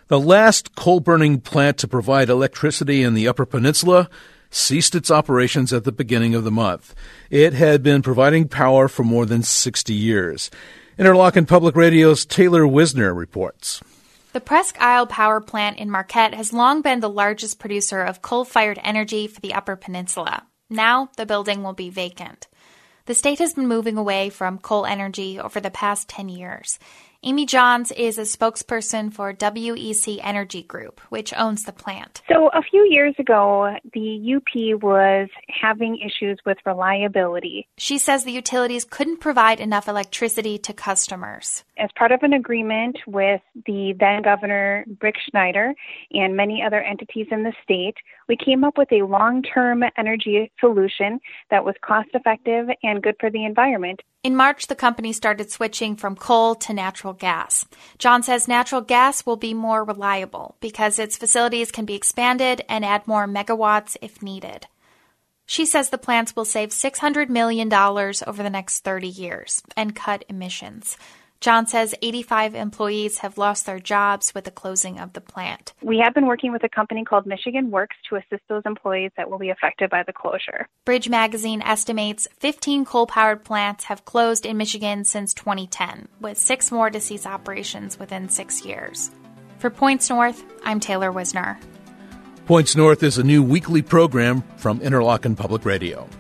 The last coal-burning plant to provide electricity in the Upper Peninsula ceased its operations at the beginning of the month. It had been providing power for more than 60 years. Interlochen Public Radio's Taylor Wisner reports. The Presque Isle Power Plant in Marquette has long been the largest producer of coal-fired energy for the Upper Peninsula. Now, the building will be vacant. The state has been moving away from coal energy over the past 10 years. Amy Johns is a spokesperson for WEC Energy Group, which owns the plant. So a few years ago, the UP was having issues with reliability. She says the utilities couldn't provide enough electricity to customers. As part of an agreement with the then Governor Rick Schneider and many other entities in the state, we came up with a long-term energy solution that was cost-effective and good for the environment. In March, the company started switching from coal to natural gas. John says natural gas will be more reliable because its facilities can be expanded and add more megawatts if needed. She says the plants will save $600 million over the next 30 years and cut emissions. John says 85 employees have lost their jobs with the closing of the plant. We have been working with a company called Michigan Works to assist those employees that will be affected by the closure. Bridge Magazine estimates 15 coal-powered plants have closed in Michigan since 2010, with 6 more to cease operations within 6 years. For Points North, I'm Taylor Wisner. Points North is a new weekly program from Interlochen Public Radio.